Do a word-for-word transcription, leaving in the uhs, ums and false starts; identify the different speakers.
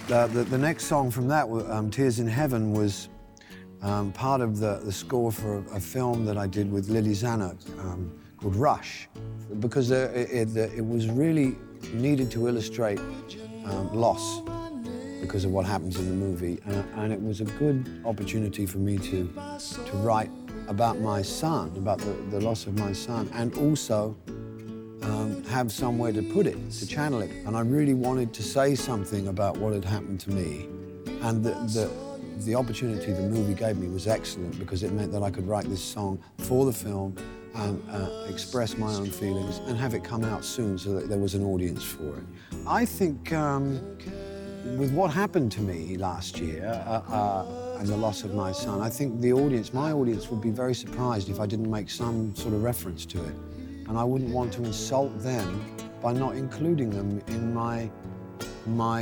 Speaker 1: Uh, the, the next song from that, um, Tears in Heaven, was um, part of the, the score for a, a film that I did with Lily Zanuck um, called Rush, because uh, it, it, it was really needed to illustrate um, loss because of what happens in the movie, uh, and it was a good opportunity for me to, to write about my son, about the, the loss of my son, and also Um, have somewhere to put it, to channel it. And I really wanted to say something about what had happened to me. And the, the, the opportunity the movie gave me was excellent because it meant that I could write this song for the film and uh, express my own feelings and have it come out soon so that there was an audience for it. I think um, with what happened to me last year uh, uh, and the loss of my son, I think the audience, my audience would be very surprised if I didn't make some sort of reference to it. And I wouldn't want to insult them by not including them in my, my